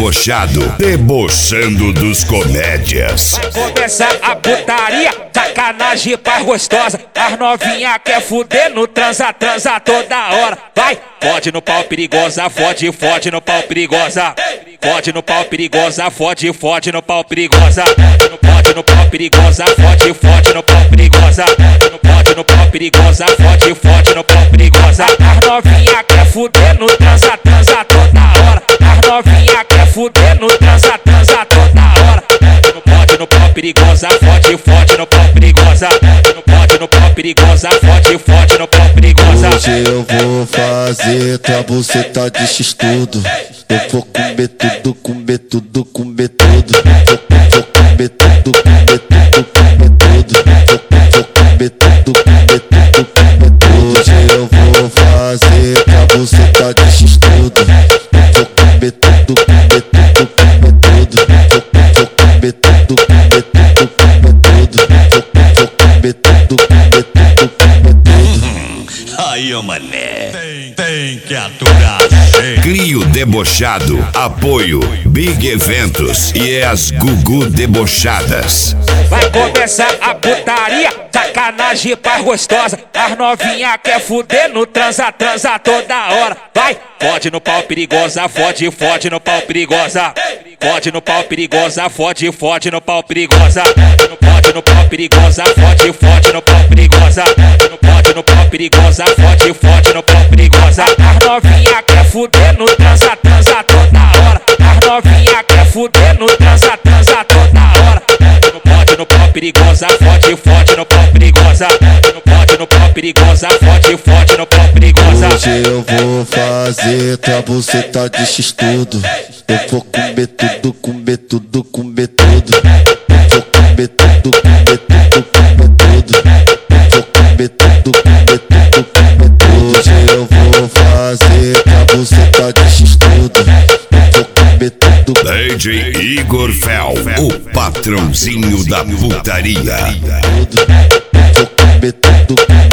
debochado, debochando dos comédias. Começa a putaria, sacanagem paz gostosa. As novinha quer fuder no transa, transa toda hora. Vai, fode no pau perigosa, fode, fode no pau perigosa. Fode no pau perigosa, fode, fode no pau perigosa. Fode no pau perigosa, fode, fode no pau perigosa. Fode no pau perigosa, fode, fode no pau perigosa. As novinha quer fuder no transa, transa toda hora. As novinha quer fuder no transa, transa toda hora. Fode no pau perigosa, fode, fode no pau perigosa. Fode no pau perigosa, fode, fode no pau perigosa. Hoje eu vou fazer tua buceta de x-tudo. Eu vou comer tudo, comer tudo, comer tudo. Vou comer tudo, comer tudo, comer tudo. Vou comer tudo, comer tudo, comer tudo. Hoje eu vou fazer tua buceta de x-tudo. Eu vou comer tudo, comer tudo, comer tudo. Vou comer tudo, comer tudo, comer tudo. Vou comer tudo, comer tudo, comer tudo. Aí, ô mané, tem que aturar. Crio debochado, apoio Big Eventos e as Gugu debochadas. Vai começar a putaria, sacanagem paz gostosa. As novinha quer fuder no transa, transa toda hora. Vai, fode no pau perigosa, fode, fode no pau perigosa. Fode no pau perigosa, fode, fode no pau perigosa. Fode no pau perigosa, fode, fode no pau perigosa. Fode no pau perigosa, fode, fode no pau perigosa. As novinha quer fuder no transa, transa toda hora. As novinha quer fuder no transa, transa toda hora. Fode no pau perigosa, fode, fode no pau perigosa. Fode no pau perigosa, fode, fode no pau perigosa. Hoje eu vou fazer tua buceta de x-tudo. Eu vou comer tudo, comer tudo, comer tudo. Vou comer tudo, comer tudo, comer tudo. Vou comer tudo, comer tudo, comer tudo. Hoje eu vou fazer tua buceta de x-tudo. Eu vou comer tudo. DJ Igor Fel, o patrãozinho da putaria. Vou comer tudo.